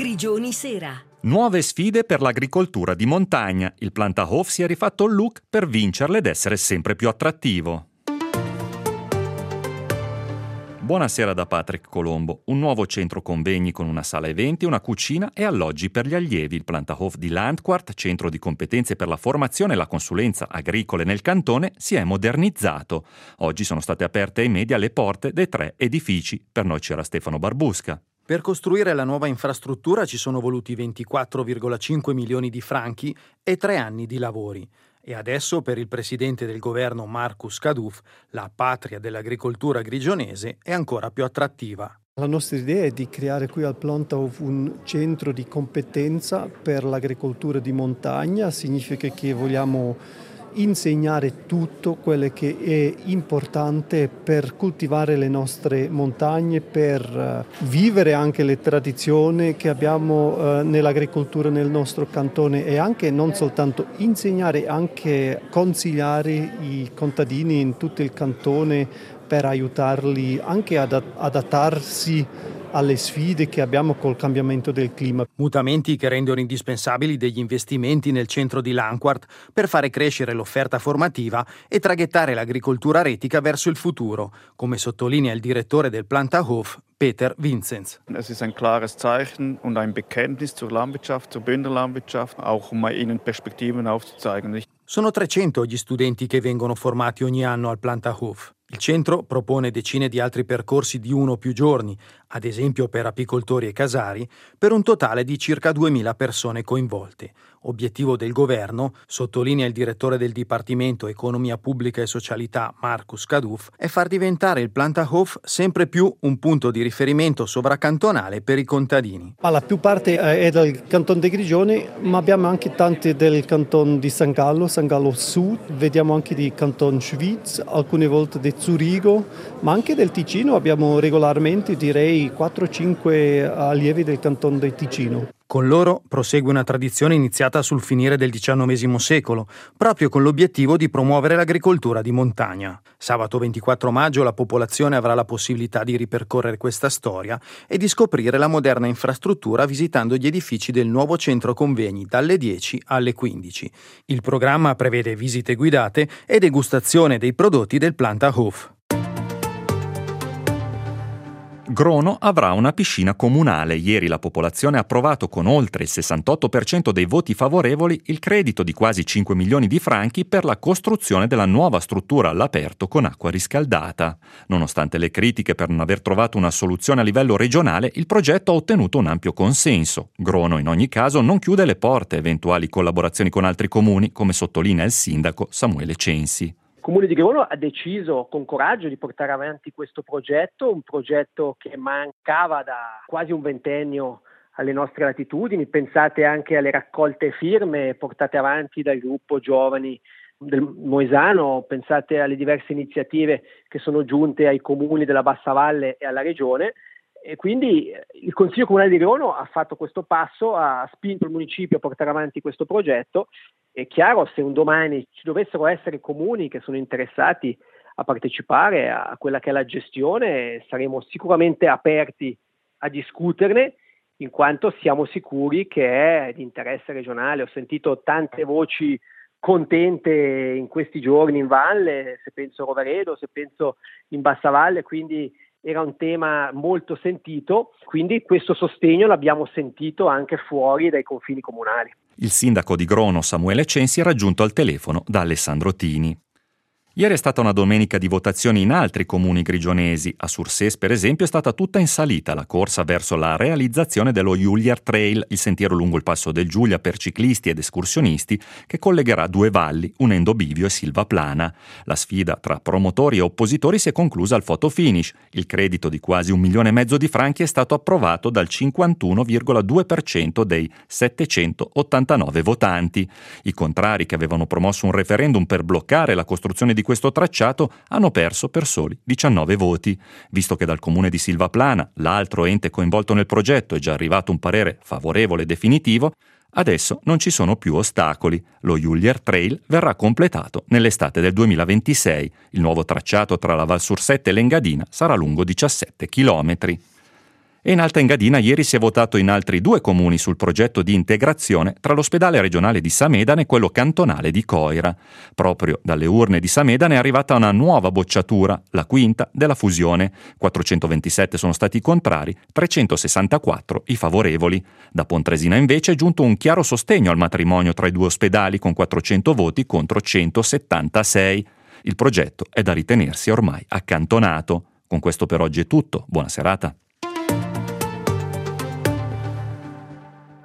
Grigioni Sera. Nuove sfide per l'agricoltura di montagna. Il Plantenhof si è rifatto il look per vincerle ed essere sempre più attrattivo. Buonasera da Patrick Colombo. Un nuovo centro convegni con una sala eventi, una cucina e alloggi per gli allievi. Il Plantenhof di Landquart, centro di competenze per la formazione e la consulenza agricole nel cantone, si è modernizzato. Oggi sono state aperte ai media le porte dei 3 edifici. Per noi c'era Stefano Barbusca. Per costruire la nuova infrastruttura ci sono voluti 24,5 milioni di franchi e 3 anni di lavori. E adesso per il presidente del governo Markus Káduf la patria dell'agricoltura grigionese è ancora più attrattiva. La nostra idea è di creare qui al Plantenhof un centro di competenza per l'agricoltura di montagna. Significa che vogliamo insegnare tutto quello che è importante per coltivare le nostre montagne, per vivere anche le tradizioni che abbiamo nell'agricoltura nel nostro cantone e anche non soltanto insegnare, anche consigliare i contadini in tutto il cantone per aiutarli anche ad adattarsi alle sfide che abbiamo col cambiamento del clima. Mutamenti che rendono indispensabili degli investimenti nel centro di Landquart per fare crescere l'offerta formativa e traghettare l'agricoltura retica verso il futuro, come sottolinea il direttore del Plantenhof, Peter Vinzens. Es ist ein klares Zeichen und ein Bekenntnis zur Landwirtschaft, zur Bündnerlandwirtschaft, auch ihnen Perspektiven aufzuzeigen. Sono 300 gli studenti che vengono formati ogni anno al Plantenhof. Il centro propone decine di altri percorsi di 1 o più giorni, ad esempio per apicoltori e casari, per un totale di circa 2000 persone coinvolte. Obiettivo del governo, sottolinea il direttore del Dipartimento Economia Pubblica e Socialità Markus Káduf, è far diventare il Plantenhof sempre più un punto di riferimento sovracantonale per i contadini. La più parte è del canton di Grigioni, ma abbiamo anche tanti del canton di San Gallo Sud, vediamo anche di canton Schwyz, alcune volte di Zurigo, ma anche del Ticino abbiamo regolarmente, direi, 4-5 allievi del canton del Ticino. Con loro prosegue una tradizione iniziata sul finire del XIX secolo, proprio con l'obiettivo di promuovere l'agricoltura di montagna. Sabato 24 maggio la popolazione avrà la possibilità di ripercorrere questa storia e di scoprire la moderna infrastruttura visitando gli edifici del nuovo centro convegni dalle 10 alle 15. Il programma prevede visite guidate e degustazione dei prodotti del Plantenhof. Grono avrà una piscina comunale. Ieri la popolazione ha approvato con oltre il 68% dei voti favorevoli il credito di quasi 5 milioni di franchi per la costruzione della nuova struttura all'aperto con acqua riscaldata. Nonostante le critiche per non aver trovato una soluzione a livello regionale, il progetto ha ottenuto un ampio consenso. Grono in ogni caso non chiude le porte a eventuali collaborazioni con altri comuni, come sottolinea il sindaco Samuele Censi. Il Comune di Grono ha deciso con coraggio di portare avanti questo progetto, un progetto che mancava da quasi un ventennio alle nostre latitudini. Pensate anche alle raccolte firme portate avanti dal gruppo giovani del Moesano, pensate alle diverse iniziative che sono giunte ai comuni della Bassa Valle e alla Regione. E quindi il Consiglio Comunale di Grono ha fatto questo passo, ha spinto il municipio a portare avanti questo progetto. È chiaro, se un domani ci dovessero essere comuni che sono interessati a partecipare a quella che è la gestione, saremo sicuramente aperti a discuterne, in quanto siamo sicuri che è di interesse regionale. Ho sentito tante voci contente in questi giorni in valle, se penso a Roveredo, se penso in Bassa Valle, quindi era un tema molto sentito, quindi questo sostegno l'abbiamo sentito anche fuori dai confini comunali. Il sindaco di Grono, Samuele Censi, è raggiunto al telefono da Alessandro Tini. Ieri è stata una domenica di votazioni in altri comuni grigionesi. A Sursès, per esempio, è stata tutta in salita la corsa verso la realizzazione dello Julier Trail, il sentiero lungo il passo del Giulia per ciclisti ed escursionisti che collegherà 2 valli, unendo Bivio e Silvaplana. La sfida tra promotori e oppositori si è conclusa al photo finish. Il credito di quasi 1,5 milioni di franchi è stato approvato dal 51,2% dei 789 votanti. I contrari, che avevano promosso un referendum per bloccare la costruzione di questo tracciato, hanno perso per soli 19 voti. Visto che dal comune di Silvaplana, l'altro ente coinvolto nel progetto, è già arrivato un parere favorevole definitivo, adesso non ci sono più ostacoli. Lo Julier Trail verrà completato nell'estate del 2026. Il nuovo tracciato tra la Val Sursette e l'Engadina sarà lungo 17 chilometri. E in Alta Engadina ieri si è votato in altri 2 comuni sul progetto di integrazione tra l'ospedale regionale di Samedane e quello cantonale di Coira. Proprio dalle urne di Samedane è arrivata una nuova bocciatura, la quinta della fusione. 427 sono stati i contrari, 364 i favorevoli. Da Pontresina invece è giunto un chiaro sostegno al matrimonio tra i 2 ospedali con 400 voti contro 176. Il progetto è da ritenersi ormai accantonato. Con questo per oggi è tutto. Buona serata.